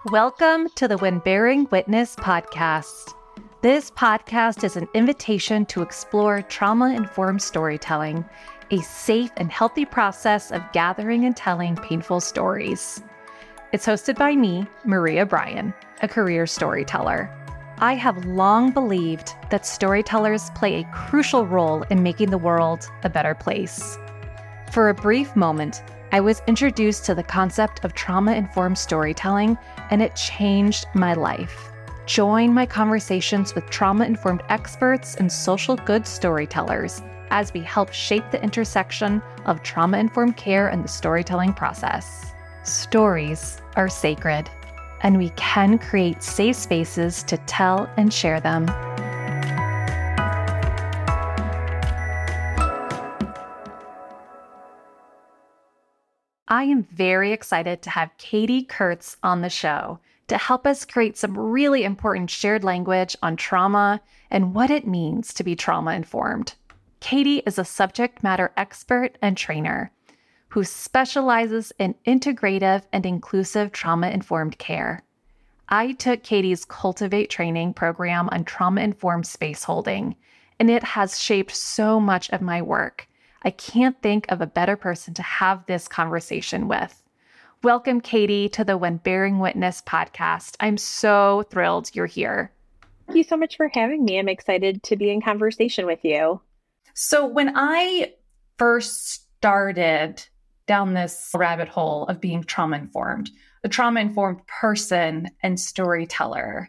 Welcome to the When Bearing Witness podcast. This podcast is an invitation to explore trauma-informed storytelling, a safe and healthy process of gathering and telling painful stories. It's hosted by me, Maria Bryan, a career storyteller. I have long believed that storytellers play a crucial role in making the world a better place. For a brief moment, I was introduced to the concept of trauma-informed storytelling, and it changed my life. Join my conversations with trauma-informed experts and social good storytellers as we help shape the intersection of trauma-informed care and the storytelling process. Stories are sacred, and we can create safe spaces to tell and share them. I am very excited to have Katie Kurtz on the show to help us create some really important shared language on trauma and what it means to be trauma-informed. Katie is a subject matter expert and trainer who specializes in integrative and inclusive trauma-informed care. I took Katie's Cultivate training program on trauma-informed space holding, and it has shaped so much of my work. I can't think of a better person to have this conversation with. Welcome, Katie, to the When Bearing Witness podcast. I'm so thrilled you're here. Thank you so much for having me. I'm excited to be in conversation with you. So when I first started down this rabbit hole of being trauma-informed, a trauma-informed person and storyteller,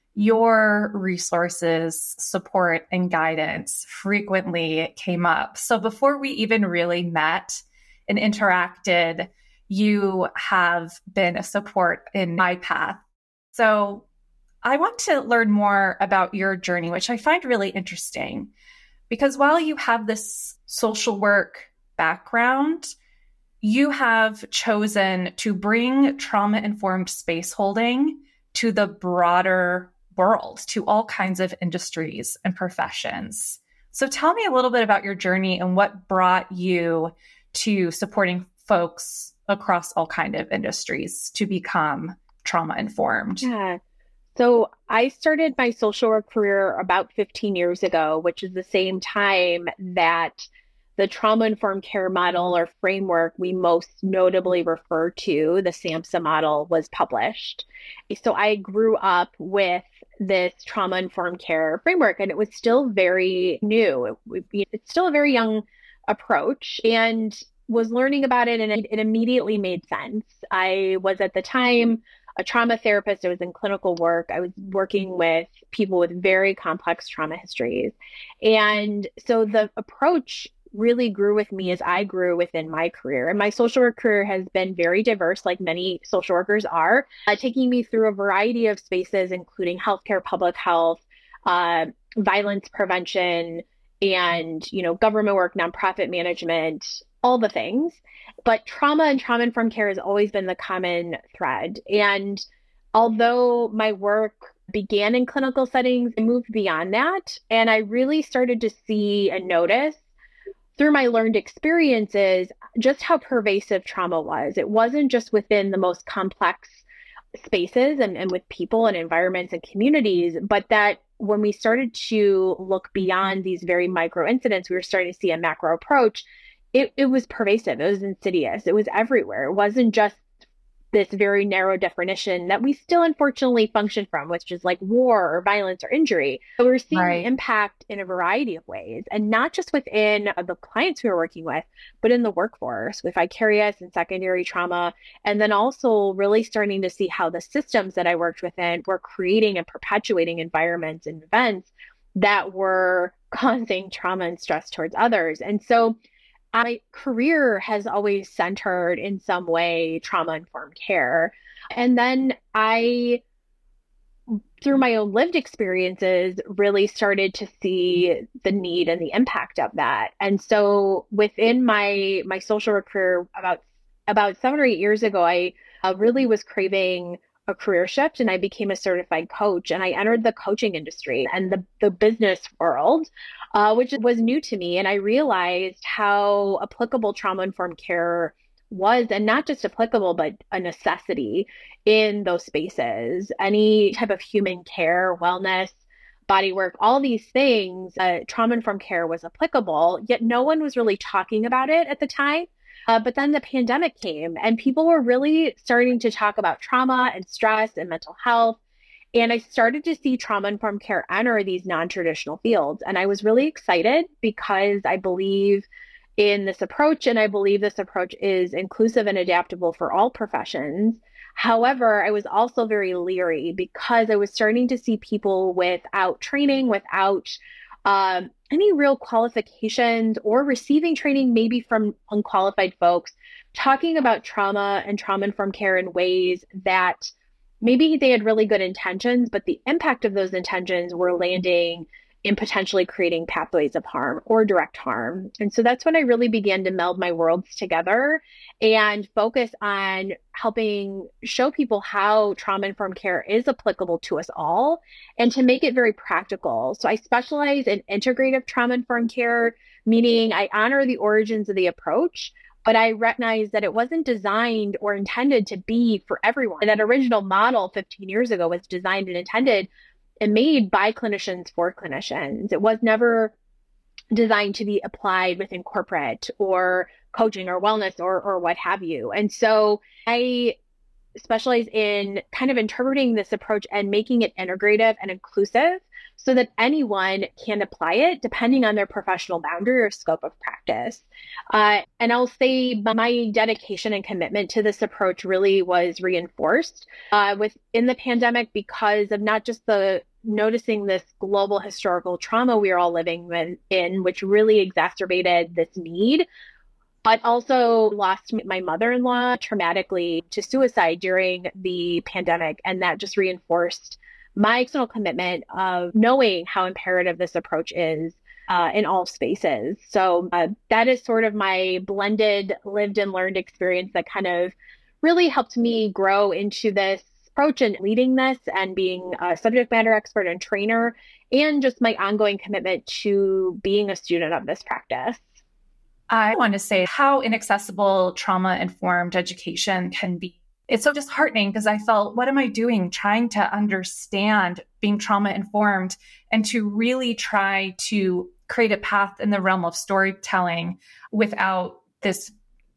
your resources, support, and guidance frequently came up. So before we even really met and interacted, you have been a support in my path. So I want to learn more about your journey, which I find really interesting, because while you have this social work background, you have chosen to bring trauma-informed space holding to the broader world, to all kinds of industries and professions. So tell me a little bit about your journey and what brought you to supporting folks across all kinds of industries to become trauma-informed. Yeah. So I started my social work career about 15 years ago, which is the same time that the trauma-informed care model or framework we most notably refer to, the SAMHSA model, was published. So I grew up with this trauma-informed care framework, and it was still very new. It's still a very young approach, and was learning about it, and it immediately made sense. I was at the time a trauma therapist. I was in clinical work. I was working with people with very complex trauma histories. And so the approach really grew with me as I grew within my career. And my social work career has been very diverse, like many social workers are, taking me through a variety of spaces, including healthcare, public health, violence prevention, and, government work, nonprofit management, all the things. But trauma and trauma-informed care has always been the common thread. And although my work began in clinical settings, I moved beyond that. And I really started to see and notice through my learned experiences just how pervasive trauma was. It wasn't just within the most complex spaces and with people and environments and communities, but that when we started to look beyond these very micro incidents, we were starting to see a macro approach. It was pervasive. It was insidious. It was everywhere. It wasn't just this very narrow definition that we still unfortunately function from, which is like war or violence or injury. But we're seeing the impact in a variety of ways, and not just within the clients we were working with, but in the workforce with vicarious and secondary trauma. And then also really starting to see how the systems that I worked within were creating and perpetuating environments and events that were causing trauma and stress towards others. And so my career has always centered in some way trauma-informed care. And then I, through my own lived experiences, really started to see the need and the impact of that. And so within my social work career, about 7 or 8 years ago, I really was craving a career shift, and I became a certified coach, and I entered the coaching industry and the business world, which was new to me. And I realized how applicable trauma-informed care was, and not just applicable, but a necessity in those spaces. Any type of human care, wellness, body work, all these things, trauma-informed care was applicable, yet no one was really talking about it at the time. But then the pandemic came and people were really starting to talk about trauma and stress and mental health. And I started to see trauma-informed care enter these non-traditional fields. And I was really excited because I believe in this approach, and I believe this approach is inclusive and adaptable for all professions. However, I was also very leery because I was starting to see people without training, without any real qualifications, or receiving training maybe from unqualified folks, talking about trauma and trauma-informed care in ways that maybe they had really good intentions, but the impact of those intentions were landing in potentially creating pathways of harm or direct harm. And so that's when I really began to meld my worlds together and focus on helping show people how trauma-informed care is applicable to us all and to make it very practical. So I specialize in integrative trauma-informed care, meaning I honor the origins of the approach, but I recognize that it wasn't designed or intended to be for everyone. That original model 15 years ago was designed and intended and made by clinicians for clinicians. It was never designed to be applied within corporate or coaching or wellness or what have you. And so I specialize in kind of interpreting this approach and making it integrative and inclusive so that anyone can apply it depending on their professional boundary or scope of practice. And I'll say my dedication and commitment to this approach really was reinforced within the pandemic because of not just the noticing this global historical trauma we are all living in, which really exacerbated this need, but also lost my mother-in-law traumatically to suicide during the pandemic. And that just reinforced my external commitment of knowing how imperative this approach is in all spaces. So that is sort of my blended lived and learned experience that kind of really helped me grow into this approach and leading this and being a subject matter expert and trainer, and just my ongoing commitment to being a student of this practice. I want to say how inaccessible trauma-informed education can be. It's so disheartening because I felt, what am I doing trying to understand being trauma-informed and to really try to create a path in the realm of storytelling without this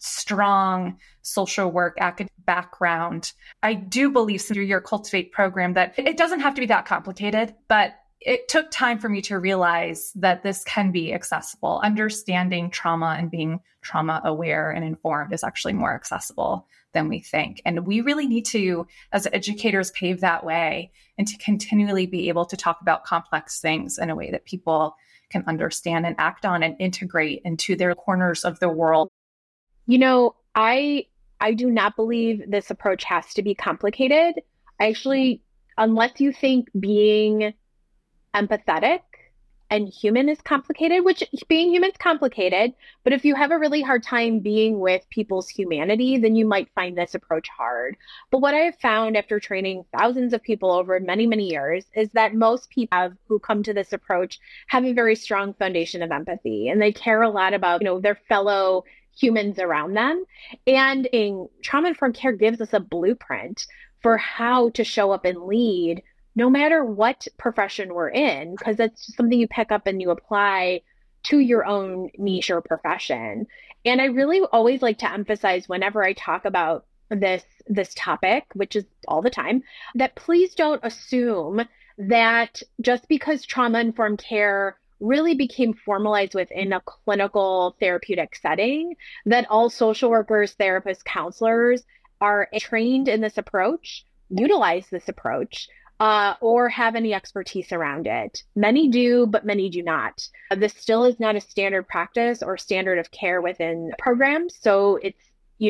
strong social work academic background. I do believe through your Cultivate program that it doesn't have to be that complicated, but it took time for me to realize that this can be accessible. Understanding trauma and being trauma aware and informed is actually more accessible than we think. And we really need to, as educators, pave that way and to continually be able to talk about complex things in a way that people can understand and act on and integrate into their corners of the world. You know, I do not believe this approach has to be complicated. Actually, unless you think being empathetic and human is complicated, which being human is complicated, but if you have a really hard time being with people's humanity, then you might find this approach hard. But what I have found after training thousands of people over many, many years is that most people who come to this approach have a very strong foundation of empathy, and they care a lot about, their fellow humans around them. And trauma-informed care gives us a blueprint for how to show up and lead no matter what profession we're in, because that's something you pick up and you apply to your own niche or profession. And I really always like to emphasize whenever I talk about this topic, which is all the time, that please don't assume that just because trauma-informed care really became formalized within a clinical therapeutic setting, that all social workers, therapists, counselors are trained in this approach, utilize this approach, or have any expertise around it. Many do, but many do not. This still is not a standard practice or standard of care within programs. So it's,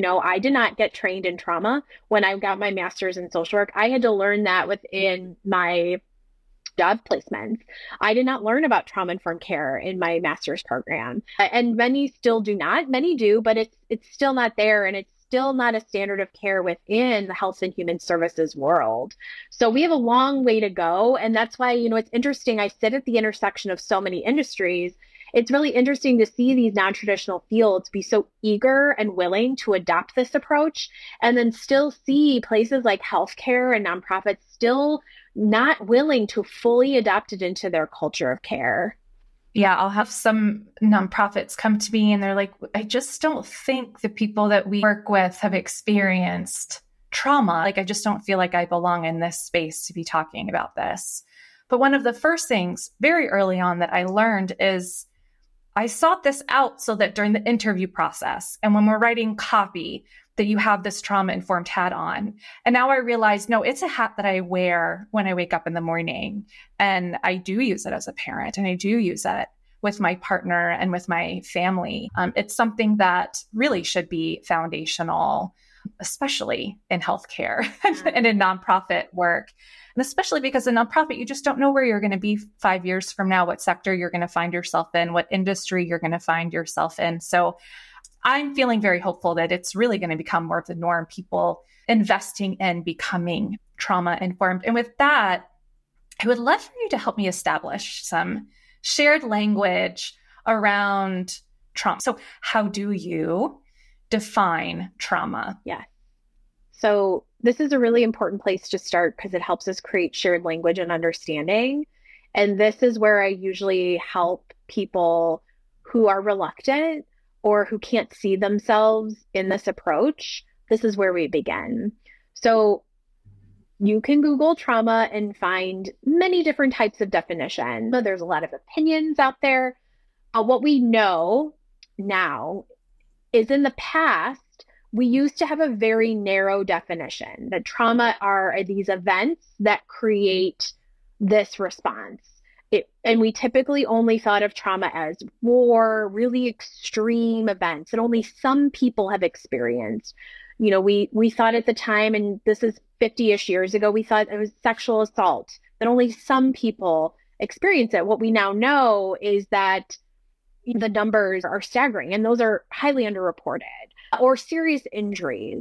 I did not get trained in trauma when I got my master's in social work. I had to learn that within my job placements. I did not learn about trauma-informed care in my master's program. And many still do not. Many do, but it's still not there, and it's still not a standard of care within the health and human services world. So we have a long way to go. And that's why, it's interesting. I sit at the intersection of so many industries, it's really interesting to see these non-traditional fields be so eager and willing to adopt this approach, and then still see places like healthcare and nonprofits still not willing to fully adopt it into their culture of care. Yeah, I'll have some nonprofits come to me and they're like, I just don't think the people that we work with have experienced trauma. Like, I just don't feel like I belong in this space to be talking about this. But one of the first things very early on that I learned is I sought this out so that during the interview process and when we're writing copy, that you have this trauma-informed hat on. And now I realize, no, it's a hat that I wear when I wake up in the morning. And I do use it as a parent, and I do use it with my partner and with my family. It's something that really should be foundational, especially in healthcare and in nonprofit work. And especially because in nonprofit, you just don't know where you're going to be 5 years from now, what sector you're going to find yourself in, what industry you're going to find yourself in. So I'm feeling very hopeful that it's really going to become more of the norm, people investing in becoming trauma informed. And with that, I would love for you to help me establish some shared language around trauma. So how do you define trauma? Yeah. So this is a really important place to start because it helps us create shared language and understanding. And this is where I usually help people who are reluctant or who can't see themselves in this approach. This is where we begin. So you can Google trauma and find many different types of definition. There's a lot of opinions out there. What we know now is in the past, we used to have a very narrow definition that trauma are these events that create this response. And we typically only thought of trauma as war, really extreme events that only some people have experienced. You know, we thought at the time, and this is 50-ish years ago, we thought it was sexual assault, that only some people experience it. What we now know is that the numbers are staggering, and those are highly underreported, or serious injuries.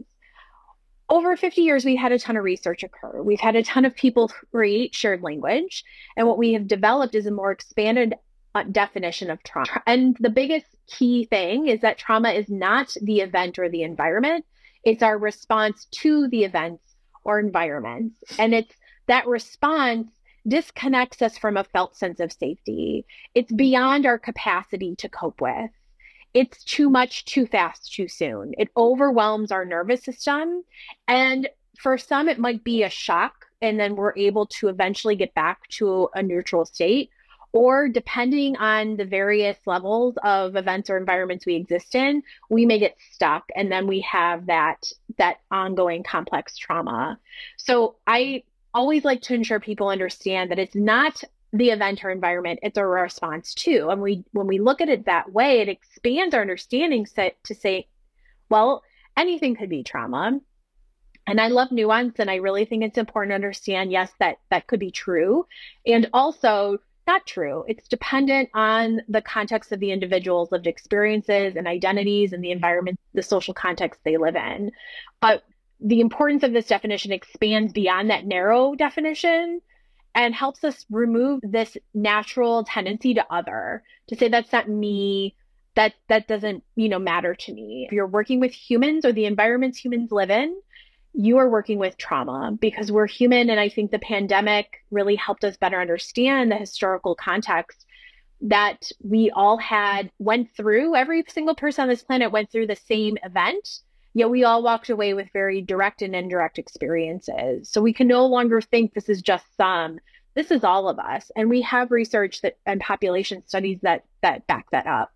Over 50 years, we've had a ton of research occur. We've had a ton of people create shared language. And what we have developed is a more expanded definition of trauma. And the biggest key thing is that trauma is not the event or the environment. It's our response to the events or environments. And it's that response disconnects us from a felt sense of safety. It's beyond our capacity to cope with. It's too much, too fast, too soon. It overwhelms our nervous system. And for some, it might be a shock, and then we're able to eventually get back to a neutral state. Or depending on the various levels of events or environments we exist in, we may get stuck, and then we have that ongoing complex trauma. So I always like to ensure people understand that it's not the event or environment, it's a response to. And when we look at it that way, it expands our understanding set to say, well, anything could be trauma. And I love nuance, and I really think it's important to understand, yes, that could be true, and also not true. It's dependent on the context of the individual's lived experiences and identities and the environment, the social context they live in. But the importance of this definition expands beyond that narrow definition and helps us remove this natural tendency to other, to say that's not me, that doesn't, matter to me. If you're working with humans or the environments humans live in, you are working with trauma because we're human. And I think the pandemic really helped us better understand the historical context that we all went through. Every single person on this planet went through the same event, yet we all walked away with very direct and indirect experiences. So we can no longer think this is just some. This is all of us. And we have research and population studies that back that up.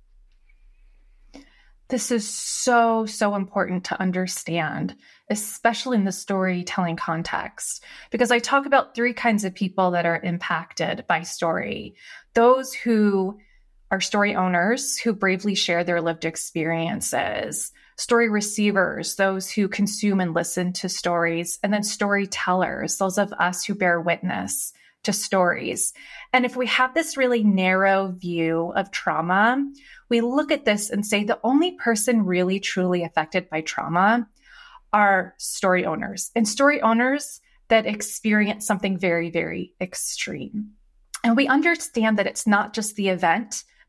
This is so, so important to understand, especially in the storytelling context, because I talk about three kinds of people that are impacted by story. Those who are story owners, who bravely share their lived experiences, story receivers, those who consume and listen to stories, and then storytellers, those of us who bear witness to stories. And if we have this really narrow view of trauma, we look at this and say the only person really truly affected by trauma are story owners, and story owners that experience something very, very extreme. And we understand that it's not just the event,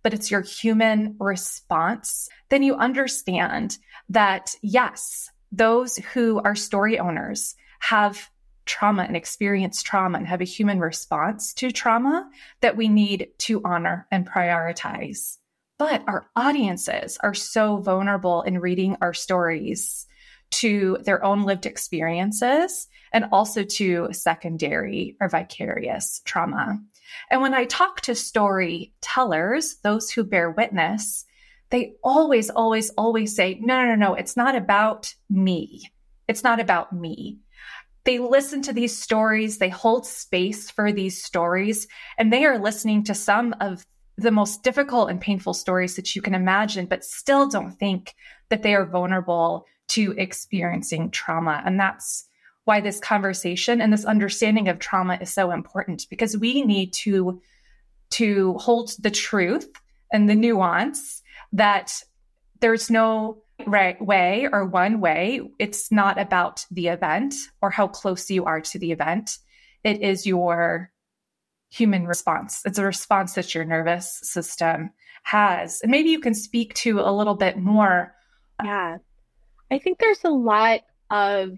but it's your human response, then you understand that, yes, those who are story owners have trauma and experience trauma and have a human response to trauma that we need to honor and prioritize. But our audiences are so vulnerable in reading our stories to their own lived experiences and also to secondary or vicarious trauma. And when I talk to storytellers, those who bear witness, they always, always, always say, no, it's not about me. It's not about me. They listen to these stories, they hold space for these stories, and they are listening to some of the most difficult and painful stories that you can imagine, but still don't think that they are vulnerable to experiencing trauma. And that's why this conversation and this understanding of trauma is so important, because we need to hold the truth and the nuance that there's no right way or one way. It's not about the event or how close you are to the event. It is your human response. It's a response that your nervous system has. And maybe you can speak to a little bit more. Yeah. I think there's a lot of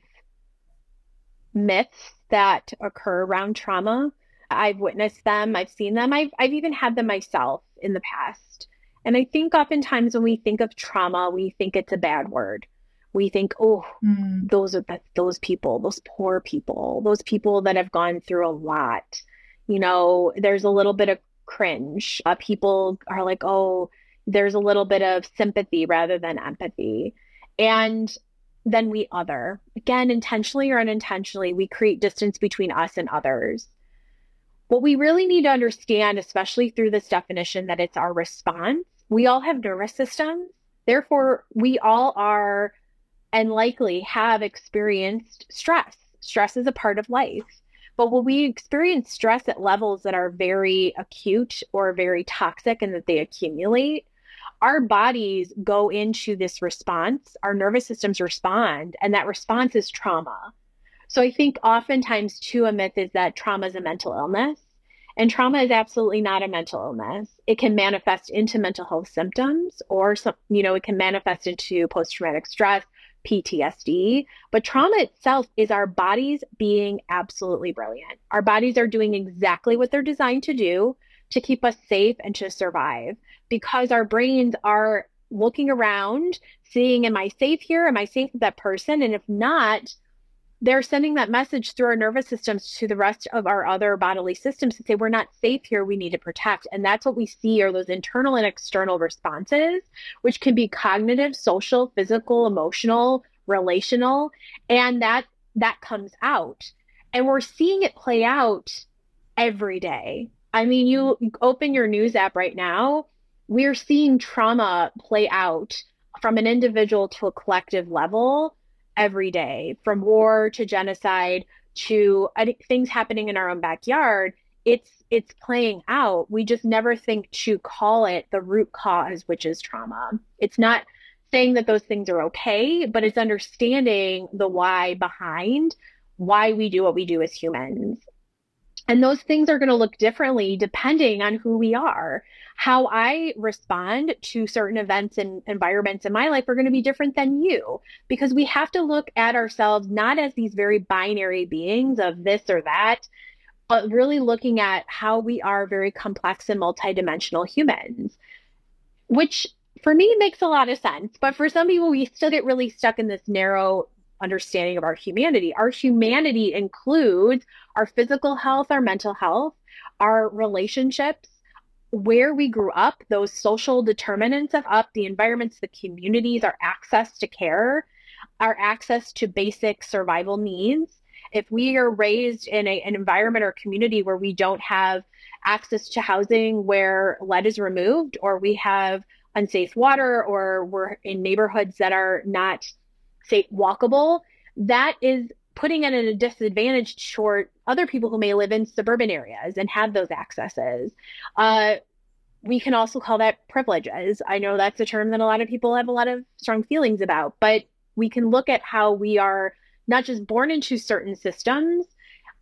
myths that occur around trauma. I've witnessed them. I've seen them. I've even had them myself in the past. And I think oftentimes when we think of trauma, we think it's a bad word. We think, those people, those poor people, those people that have gone through a lot. You know, there's a little bit of cringe. People are like, oh, there's a little bit of sympathy rather than empathy. And then we other. Again, intentionally or unintentionally, we create distance between us and others. What we really need to understand, especially through this definition, that it's our response. We all have nervous systems. Therefore, we all are and likely have experienced stress. Stress is a part of life. But when we experience stress at levels that are very acute or very toxic and that they accumulate, our bodies go into this response. Our nervous systems respond, and that response is trauma. So I think oftentimes too a myth is that trauma is a mental illness, and trauma is absolutely not a mental illness. It can manifest into mental health symptoms, or it can manifest into post-traumatic stress, PTSD, but trauma itself is our bodies being absolutely brilliant. Our bodies are doing exactly what they're designed to do to keep us safe and to survive, because our brains are looking around, seeing, am I safe here? Am I safe with that person? And if not, they're sending that message through our nervous systems to the rest of our other bodily systems to say, we're not safe here, we need to protect. And that's what we see are those internal and external responses, which can be cognitive, social, physical, emotional, relational. And that comes out. And we're seeing it play out every day. I mean, you open your news app right now, we're seeing trauma play out from an individual to a collective level every day, from war to genocide to things happening in our own backyard. It's playing out. We just never think to call it the root cause, which is trauma. It's not saying that those things are okay, but it's understanding the why behind why we do what we do as humans. And those things are going to look differently depending on who we are. How I respond to certain events and environments in my life are going to be different than you, because we have to look at ourselves not as these very binary beings of this or that, but really looking at how we are very complex and multidimensional humans, which for me makes a lot of sense. But for some people, we still get really stuck in this narrow understanding of our humanity. Our humanity includes our physical health, our mental health, our relationships, where we grew up, those social determinants of the environments, the communities, our access to care, our access to basic survival needs. If we are raised in an environment or community where we don't have access to housing where lead is removed, or we have unsafe water, or we're in neighborhoods that are not safe, walkable, that is putting it at a disadvantage toward other people who may live in suburban areas and have those accesses. We can also call that privileges. I know that's a term that a lot of people have a lot of strong feelings about, but we can look at how we are not just born into certain systems,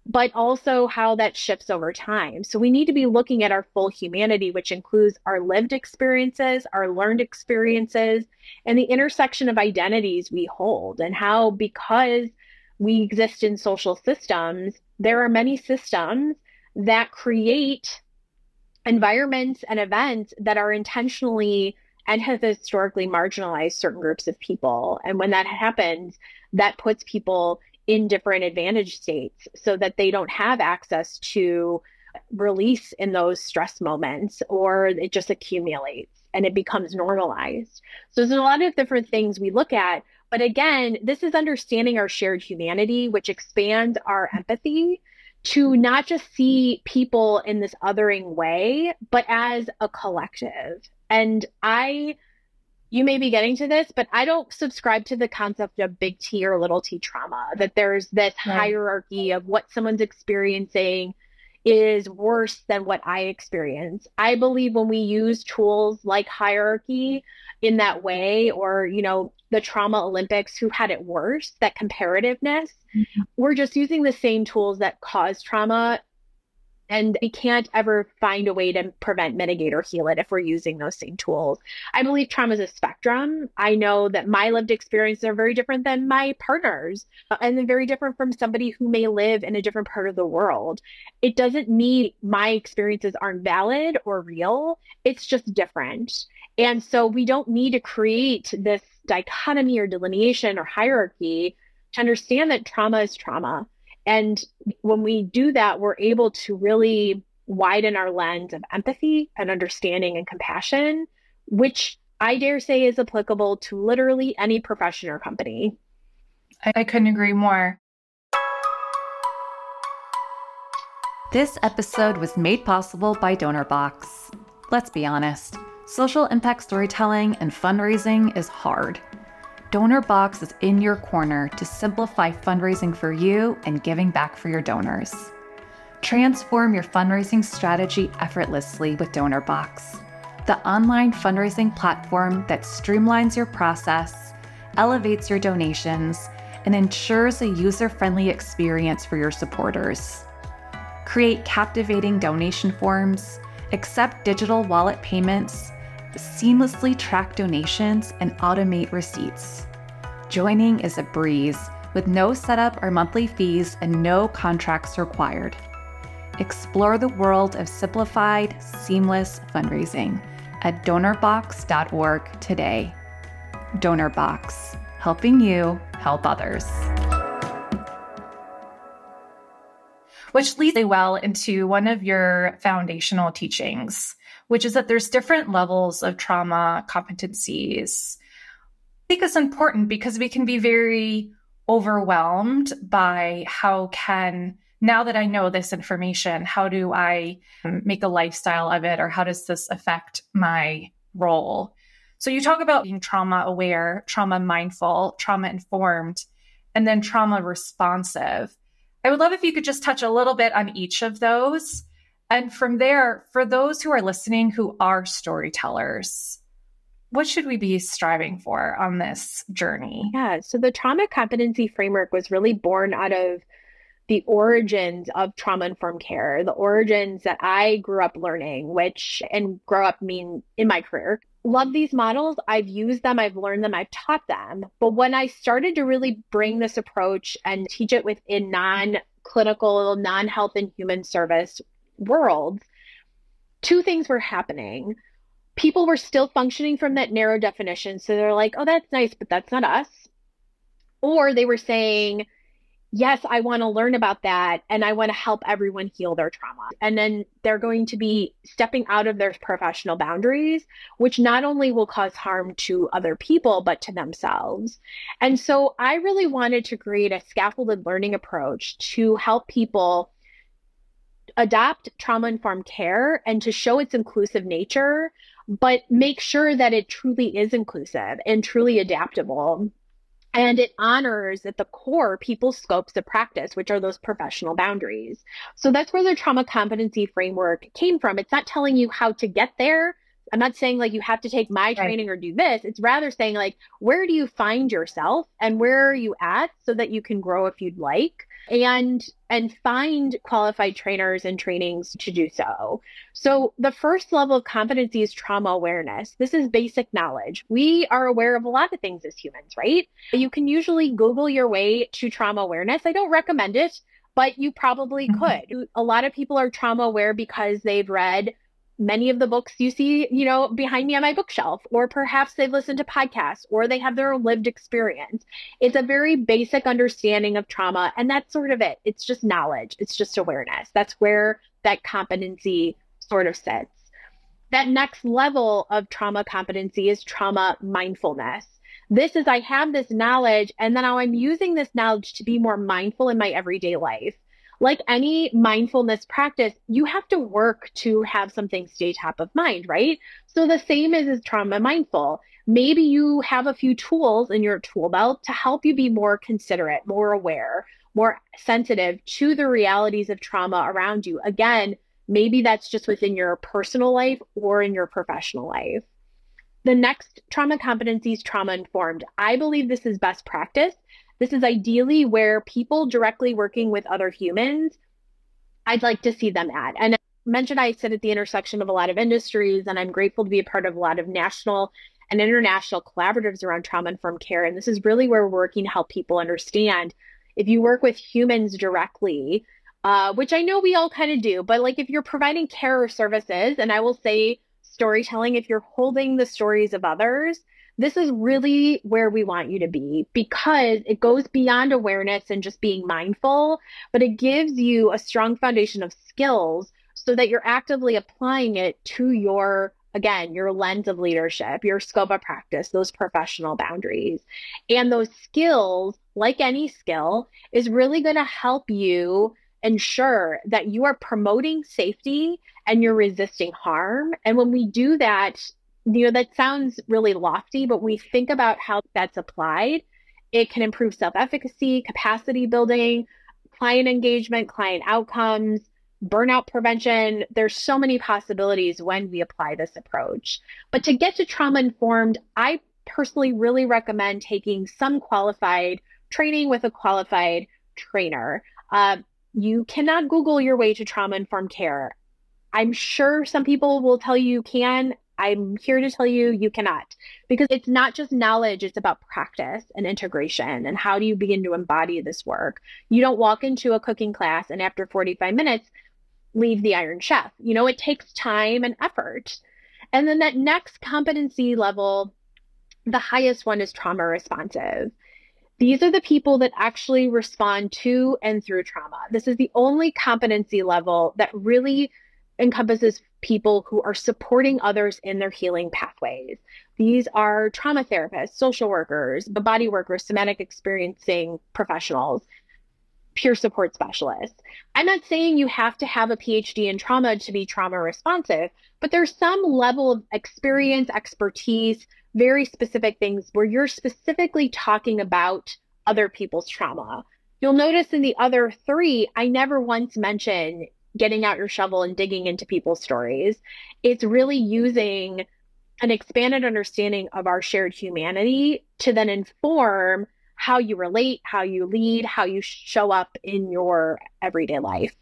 but also how that shifts over time. So we need to be looking at our full humanity, which includes our lived experiences, our learned experiences, and the intersection of identities we hold, and how, because we exist in social systems, there are many systems that create environments and events that are intentionally and have historically marginalized certain groups of people. And when that happens, that puts people in different advantage states so that they don't have access to release in those stress moments, or it just accumulates and it becomes normalized. So there's a lot of different things we look at. But again, this is understanding our shared humanity, which expands our empathy to not just see people in this othering way, but as a collective. And you may be getting to this, but I don't subscribe to the concept of big T or little t trauma, that there's this hierarchy of what someone's experiencing is worse than what I experience. I believe when we use tools like hierarchy in that way, or, the trauma Olympics, who had it worse, that comparativeness, we're just using the same tools that cause trauma. And we can't ever find a way to prevent, mitigate, or heal it if we're using those same tools. I believe trauma is a spectrum. I know that my lived experiences are very different than my partner's, and they're very different from somebody who may live in a different part of the world. It doesn't mean my experiences aren't valid or real. It's just different. And so we don't need to create this dichotomy or delineation or hierarchy to understand that trauma is trauma. And when we do that, we're able to really widen our lens of empathy and understanding and compassion, which I dare say is applicable to literally any profession or company. I couldn't agree more. This episode was made possible by DonorBox. Let's be honest, social impact storytelling and fundraising is hard. DonorBox is in your corner to simplify fundraising for you and giving back for your donors. Transform your fundraising strategy effortlessly with DonorBox, the online fundraising platform that streamlines your process, elevates your donations, and ensures a user-friendly experience for your supporters. Create captivating donation forms, accept digital wallet payments, seamlessly track donations, and automate receipts. Joining is a breeze with no setup or monthly fees and no contracts required. Explore the world of simplified, seamless fundraising at donorbox.org today. DonorBox, helping you help others. Which leads well into one of your foundational teachings, which is that there's different levels of trauma competencies. I think it's important because we can be very overwhelmed by now that I know this information, how do I make a lifestyle of it, or how does this affect my role? So you talk about being trauma aware, trauma mindful, trauma informed, and then trauma responsive. I would love if you could just touch a little bit on each of those. And from there, for those who are listening who are storytellers, what should we be striving for on this journey? Yeah, so the trauma competency framework was really born out of the origins of trauma-informed care, the origins that I grew up learning, and grow up mean in my career. Love these models. I've used them, I've learned them, I've taught them. But when I started to really bring this approach and teach it within non-clinical, non-health and human service worlds, two things were happening. People were still functioning from that narrow definition. So they're like, oh, that's nice, but that's not us. Or they were saying, yes, I want to learn about that, and I want to help everyone heal their trauma. And then they're going to be stepping out of their professional boundaries, which not only will cause harm to other people, but to themselves. And so I really wanted to create a scaffolded learning approach to help people adopt trauma-informed care and to show its inclusive nature, but make sure that it truly is inclusive and truly adaptable. And it honors at the core people's scopes of practice, which are those professional boundaries. So that's where the trauma competency framework came from. It's not telling you how to get there. I'm not saying like you have to take my training or do this. It's rather saying like, where do you find yourself and where are you at so that you can grow if you'd like, and find qualified trainers and trainings to do so. So the first level of competency is trauma awareness. This is basic knowledge. We are aware of a lot of things as humans, right? You can usually Google your way to trauma awareness. I don't recommend it, but you probably could. A lot of people are trauma aware because they've read many of the books you see, behind me on my bookshelf, or perhaps they've listened to podcasts, or they have their lived experience. It's a very basic understanding of trauma, and that's sort of it. It's just knowledge. It's just awareness. That's where that competency sort of sits. That next level of trauma competency is trauma mindfulness. This is, I have this knowledge, and then now I'm using this knowledge to be more mindful in my everyday life. Like any mindfulness practice, you have to work to have something stay top of mind, right? So the same is trauma mindful. Maybe you have a few tools in your tool belt to help you be more considerate, more aware, more sensitive to the realities of trauma around you. Again, maybe that's just within your personal life or in your professional life. The next trauma competency is trauma informed. I believe this is best practice. This is ideally where people directly working with other humans, I'd like to see them at. And I mentioned I sit at the intersection of a lot of industries, and I'm grateful to be a part of a lot of national and international collaboratives around trauma-informed care. And this is really where we're working to help people understand, if you work with humans directly, which I know we all kind of do, but like if you're providing care or services, and I will say storytelling, if you're holding the stories of others, this is really where we want you to be, because it goes beyond awareness and just being mindful, but it gives you a strong foundation of skills so that you're actively applying it to your lens of leadership, your scope of practice, those professional boundaries. And those skills, like any skill, is really going to help you ensure that you are promoting safety and you're resisting harm. And when we do that, that sounds really lofty, but when we think about how that's applied, it can improve self-efficacy, capacity building, client engagement, client outcomes, burnout prevention. There's so many possibilities when we apply this approach. But to get to trauma-informed, I personally really recommend taking some qualified training with a qualified trainer. You cannot Google your way to trauma-informed care. I'm sure some people will tell you can. I'm here to tell you, you cannot, because it's not just knowledge, it's about practice and integration. And how do you begin to embody this work? You don't walk into a cooking class and after 45 minutes, leave the Iron Chef. It takes time and effort. And then that next competency level, the highest one, is trauma responsive. These are the people that actually respond to and through trauma. This is the only competency level that really encompasses people who are supporting others in their healing pathways. These are trauma therapists, social workers, body workers, somatic experiencing professionals, peer support specialists. I'm not saying you have to have a PhD in trauma to be trauma responsive, but there's some level of experience, expertise, very specific things where you're specifically talking about other people's trauma. You'll notice in the other three, I never once mentioned getting out your shovel and digging into people's stories. It's really using an expanded understanding of our shared humanity to then inform how you relate, how you lead, how you show up in your everyday life.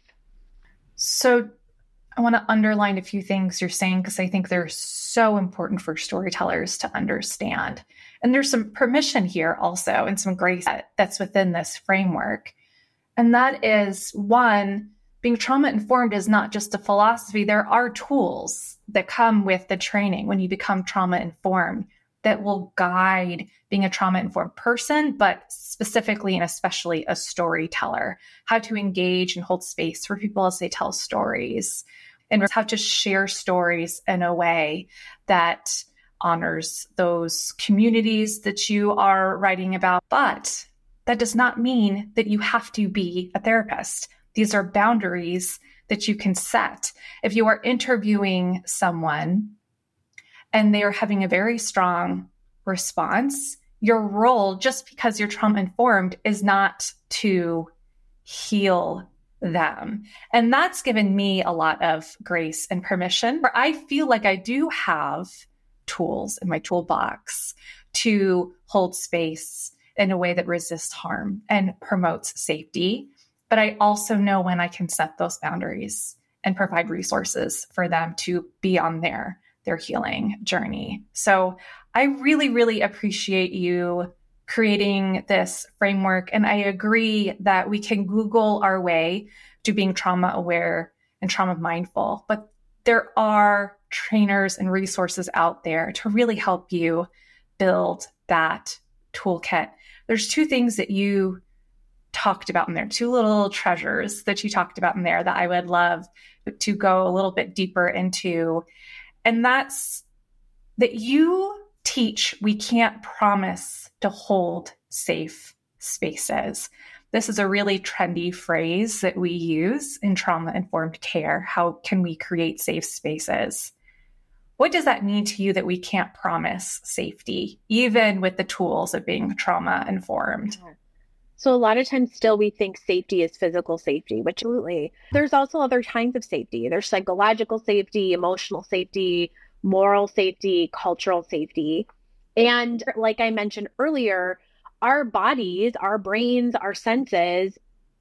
So I want to underline a few things you're saying, because I think they're so important for storytellers to understand. And there's some permission here also, and some grace that's within this framework. And that is, one, being trauma-informed is not just a philosophy. There are tools that come with the training when you become trauma-informed that will guide being a trauma-informed person, but specifically and especially a storyteller, how to engage and hold space for people as they tell stories, and how to share stories in a way that honors those communities that you are writing about. But that does not mean that you have to be a therapist. These are boundaries that you can set. If you are interviewing someone and they are having a very strong response, your role, just because you're trauma-informed, is not to heal them. And that's given me a lot of grace and permission, where I feel like I do have tools in my toolbox to hold space in a way that resists harm and promotes safety. But I also know when I can set those boundaries and provide resources for them to be on their healing journey. So I really, really appreciate you creating this framework. And I agree that we can Google our way to being trauma aware and trauma mindful, but there are trainers and resources out there to really help you build that toolkit. There's two things that you talked about in there, two little treasures that you talked about in there that I would love to go a little bit deeper into. And that's that you teach we can't promise to hold safe spaces. This is a really trendy phrase that we use in trauma-informed care. How can we create safe spaces? What does that mean to you that we can't promise safety, even with the tools of being trauma-informed? So a lot of times still we think safety is physical safety, which absolutely. There's also other kinds of safety. There's psychological safety, emotional safety, moral safety, cultural safety. And like I mentioned earlier, our bodies, our brains, our senses,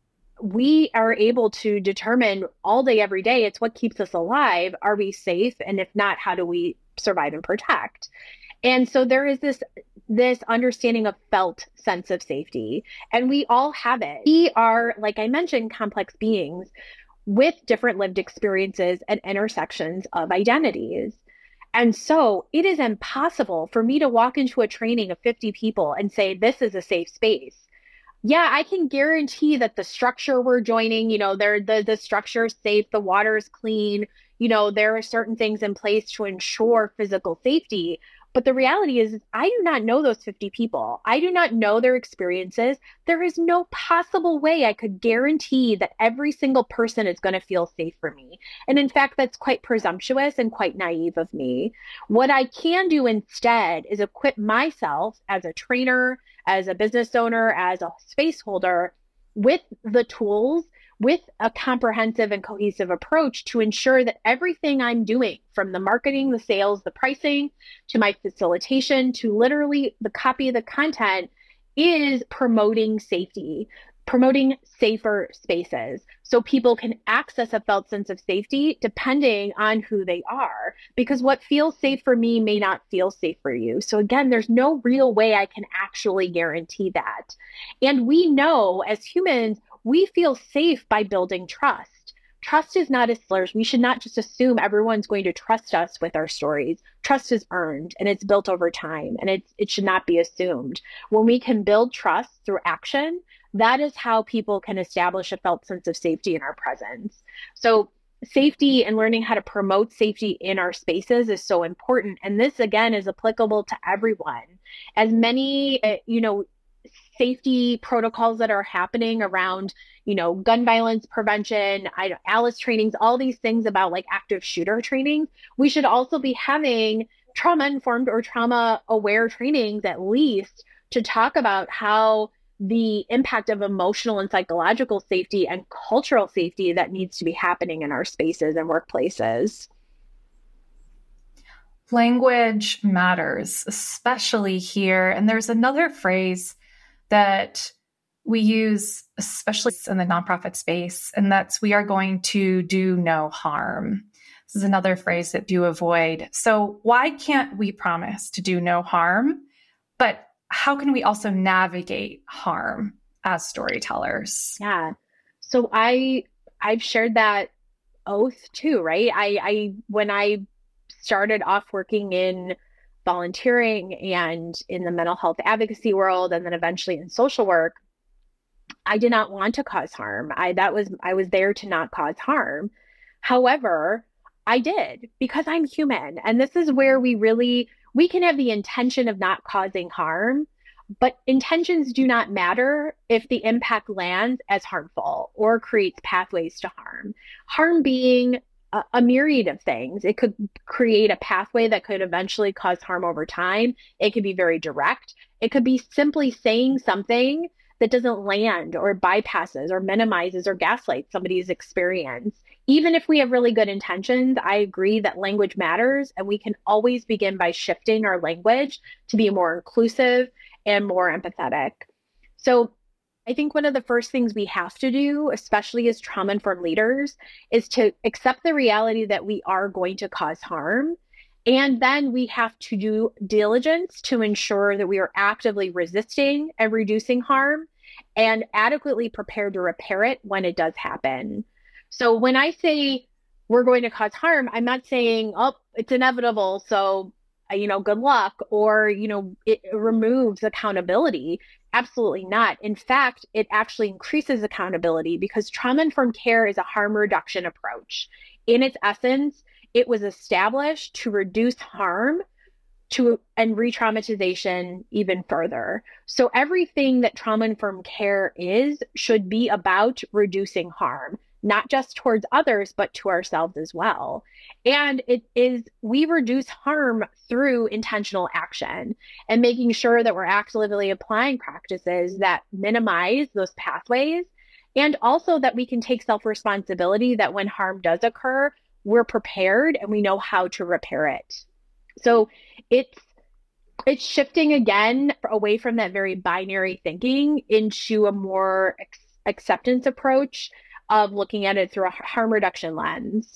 we are able to determine all day, every day, it's what keeps us alive. Are we safe? And if not, how do we survive and protect? And so there is this understanding of felt sense of safety, and we all have it. We are, like I mentioned, complex beings with different lived experiences and intersections of identities. And so it is impossible for me to walk into a training of 50 people and say, this is a safe space. Yeah, I can guarantee that the structure we're joining, the structure is safe, the water is clean, there are certain things in place to ensure physical safety. But the reality is, I do not know those 50 people. I do not know their experiences. There is no possible way I could guarantee that every single person is going to feel safe for me. And in fact, that's quite presumptuous and quite naive of me. What I can do instead is equip myself as a trainer, as a business owner, as a space holder with the tools, with a comprehensive and cohesive approach to ensure that everything I'm doing, from the marketing, the sales, the pricing, to my facilitation, to literally the copy of the content, is promoting safety, promoting safer spaces so people can access a felt sense of safety depending on who they are. Because what feels safe for me may not feel safe for you. So again, there's no real way I can actually guarantee that. And we know as humans, we feel safe by building trust. Trust is not a slur. We should not just assume everyone's going to trust us with our stories. Trust is earned and it's built over time, and it should not be assumed. When we can build trust through action, that is how people can establish a felt sense of safety in our presence. So safety and learning how to promote safety in our spaces is so important. And this, again, is applicable to everyone. As many, safety protocols that are happening around, gun violence prevention, ALICE trainings, all these things about like active shooter training, we should also be having trauma-informed or trauma-aware trainings at least to talk about how the impact of emotional and psychological safety and cultural safety that needs to be happening in our spaces and workplaces. Language matters, especially here. And there's another phrase that we use, especially in the nonprofit space, and that's we are going to do no harm. This is another phrase that do avoid. So why can't we promise to do no harm? But how can we also navigate harm as storytellers? Yeah. So I've shared that oath too, right? I when I started off working in volunteering and in the mental health advocacy world, and then eventually in social work, I did not want to cause harm. I was there to not cause harm. However, I did, because I'm human. And this is where we can have the intention of not causing harm, but intentions do not matter if the impact lands as harmful or creates pathways to harm. Harm being a myriad of things. It could create a pathway that could eventually cause harm over time. It could be very direct. It could be simply saying something that doesn't land or bypasses or minimizes or gaslights somebody's experience. Even if we have really good intentions, I agree that language matters, and we can always begin by shifting our language to be more inclusive and more empathetic. So I think one of the first things we have to do, especially as trauma-informed leaders, is to accept the reality that we are going to cause harm. And then we have to do diligence to ensure that we are actively resisting and reducing harm and adequately prepared to repair it when it does happen. So when I say we're going to cause harm, I'm not saying, oh, it's inevitable, so, good luck, or, it removes accountability. Absolutely not. In fact, it actually increases accountability because trauma-informed care is a harm reduction approach. In its essence, it was established to reduce harm and re-traumatization even further. So everything that trauma-informed care should be about reducing harm, not just towards others, but to ourselves as well. And we reduce harm through intentional action and making sure that we're actively applying practices that minimize those pathways, and also that we can take self-responsibility that when harm does occur, we're prepared and we know how to repair it. So it's shifting again away from that very binary thinking into a more acceptance approach of looking at it through a harm reduction lens.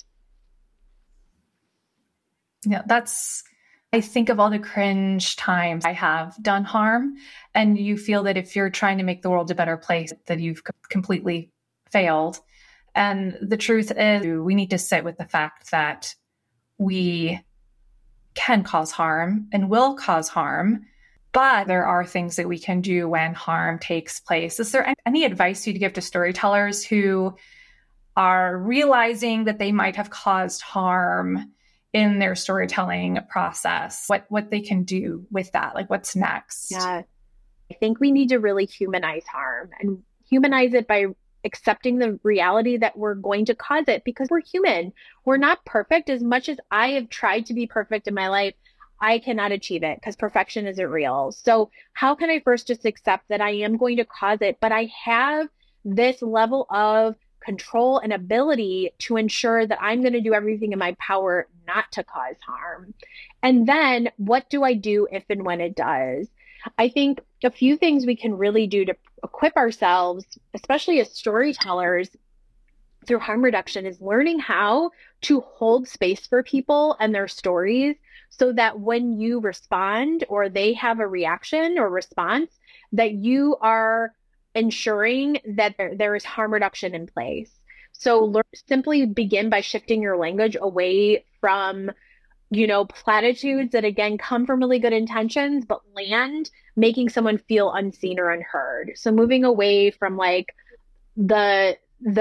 Yeah, I think of all the cringe times I have done harm, and you feel that if you're trying to make the world a better place, that you've completely failed. And the truth is, we need to sit with the fact that we can cause harm and will cause harm, but there are things that we can do when harm takes place. Is there any advice you'd give to storytellers who are realizing that they might have caused harm in their storytelling process? What they can do with that? Like, what's next? Yeah, I think we need to really humanize harm and humanize it by accepting the reality that we're going to cause it because we're human. We're not perfect. As much as I have tried to be perfect in my life, I cannot achieve it because perfection isn't real. So how can I first just accept that I am going to cause it, but I have this level of control and ability to ensure that I'm going to do everything in my power not to cause harm? And then what do I do if and when it does? I think a few things we can really do to equip ourselves, especially as storytellers through harm reduction, is learning how to hold space for people and their stories so that when you respond or they have a reaction or response, that you are ensuring that there is harm reduction in place. So simply begin by shifting your language away from platitudes that again come from really good intentions, but land making someone feel unseen or unheard. So moving away from like the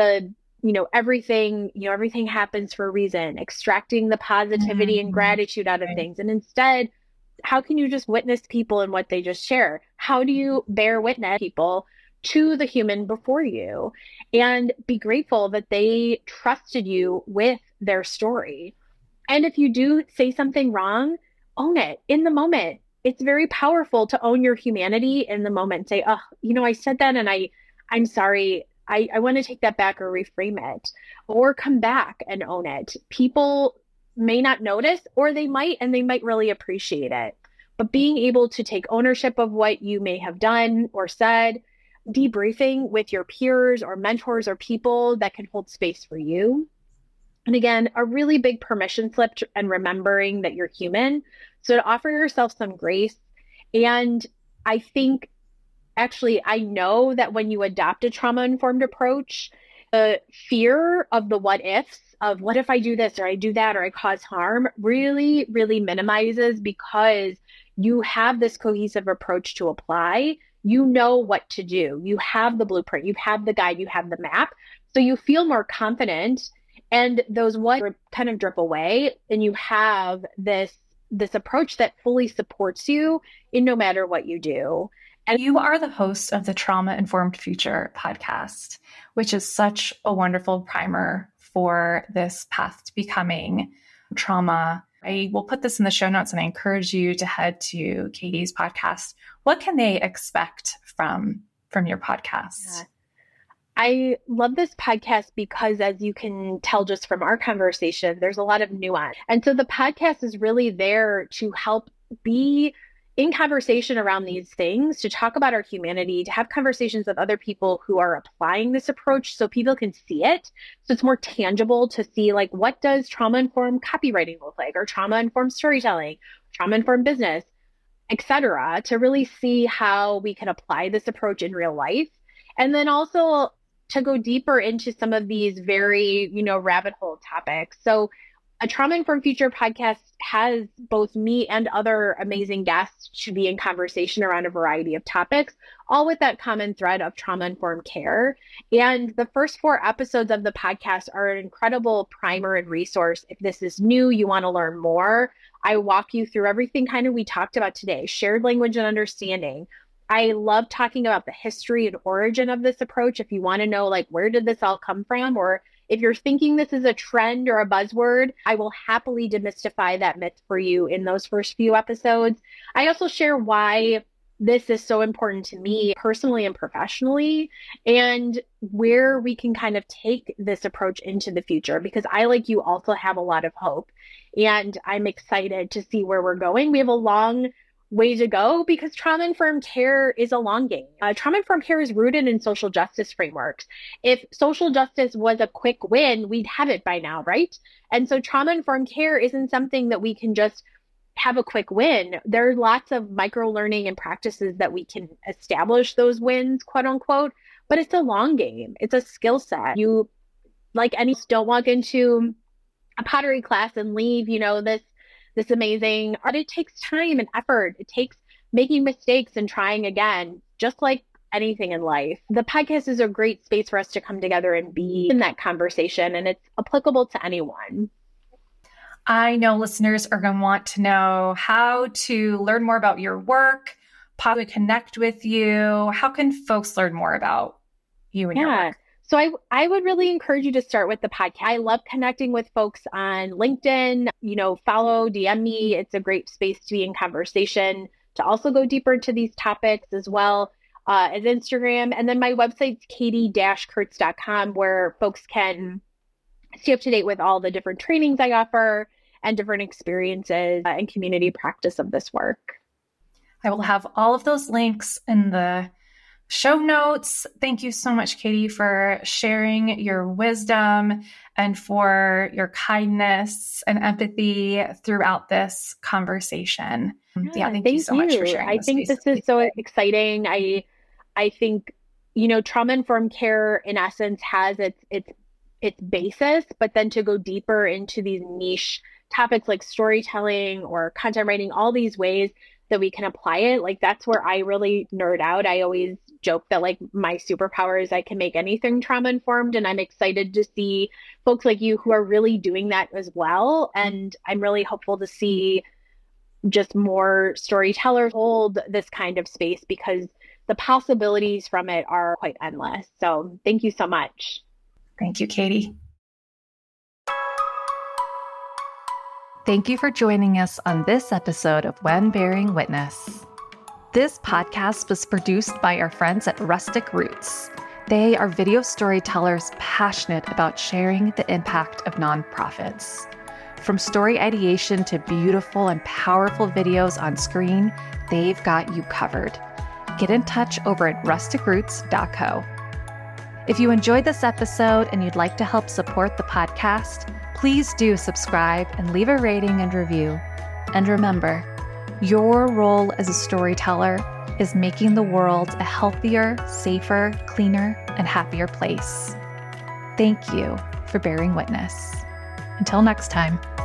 everything happens for a reason, extracting the positivity and gratitude out of things. And instead, how can you just witness people and what they just share? How do you bear witness people to the human before you and be grateful that they trusted you with their story? And if you do say something wrong, own it in the moment. It's very powerful to own your humanity in the moment. Say, oh, I said that and I'm sorry. I want to take that back or reframe it, or come back and own it. People may not notice, or they might, and they might really appreciate it. But being able to take ownership of what you may have done or said, debriefing with your peers or mentors or people that can hold space for you. And again, a really big permission slip and remembering that you're human. So to offer yourself some grace. And I think, actually, I know that when you adopt a trauma-informed approach, the fear of the what ifs of what if I do this or I do that or I cause harm really, really minimizes because you have this cohesive approach to apply. You know what to do. You have the blueprint, you have the guide, you have the map. So you feel more confident. And those what kind of drip away, and you have this approach that fully supports you in no matter what you do. And you are the host of the Trauma Informed Future podcast, which is such a wonderful primer for this path to becoming trauma. I will put this in the show notes, and I encourage you to head to Katie's podcast. What can they expect from from your podcast? Yeah. I love this podcast because, as you can tell just from our conversation, there's a lot of nuance. And so the podcast is really there to help be in conversation around these things, to talk about our humanity, to have conversations with other people who are applying this approach so people can see it. So it's more tangible to see, like, what does trauma-informed copywriting look like, or trauma-informed storytelling, trauma-informed business, etc., to really see how we can apply this approach in real life. And then also to go deeper into some of these very, rabbit hole topics. So a Trauma-Informed Future podcast has both me and other amazing guests to be in conversation around a variety of topics, all with that common thread of trauma-informed care. And the first 4 episodes of the podcast are an incredible primer and resource. If this is new, you want to learn more, I walk you through everything kind of we talked about today: shared language and understanding. I love talking about the history and origin of this approach. If you want to know, like, where did this all come from, or if you're thinking this is a trend or a buzzword, I will happily demystify that myth for you in those first few episodes. I also share why this is so important to me personally and professionally, and where we can kind of take this approach into the future, because I, like you, also have a lot of hope, and I'm excited to see where we're going. We have a long way to go because trauma-informed care is a long game. Trauma-informed care is rooted in social justice frameworks. If social justice was a quick win, we'd have it by now, right? And so trauma-informed care isn't something that we can just have a quick win. There are lots of micro-learning and practices that we can establish those wins, quote unquote, but it's a long game. It's a skill set. You, like any, don't walk into a pottery class and leave, this amazing art. It takes time and effort. It takes making mistakes and trying again, just like anything in life. The podcast is a great space for us to come together and be in that conversation, and it's applicable to anyone. I know listeners are going to want to know how to learn more about your work, how to connect with you. How can folks learn more about you and your work? So I would really encourage you to start with the podcast. I love connecting with folks on LinkedIn, follow, DM me. It's a great space to be in conversation, to also go deeper into these topics as well as Instagram. And then my website's katie-kurtz.com, where folks can stay up to date with all the different trainings I offer and different experiences and community practice of this work. I will have all of those links in the show notes. Thank you so much, Katie, for sharing your wisdom and for your kindness and empathy throughout this conversation. Thank you so much for sharing. I think this is so exciting. I think, trauma-informed care in essence has its basis, but then to go deeper into these niche topics like storytelling or content writing, all these ways that we can apply it, like, that's where I really nerd out. I always joke that, like, my superpower is I can make anything trauma informed, and I'm excited to see folks like you who are really doing that as well. And I'm really hopeful to see just more storytellers hold this kind of space, because the possibilities from it are quite endless. So thank you so much. Thank you, Katie. Thank you for joining us on this episode of When Bearing Witness. This podcast was produced by our friends at Rustic Roots. They are video storytellers passionate about sharing the impact of nonprofits. From story ideation to beautiful and powerful videos on screen, they've got you covered. Get in touch over at rusticroots.co. If you enjoyed this episode and you'd like to help support the podcast, please do subscribe and leave a rating and review. And remember, your role as a storyteller is making the world a healthier, safer, cleaner, and happier place. Thank you for bearing witness. Until next time.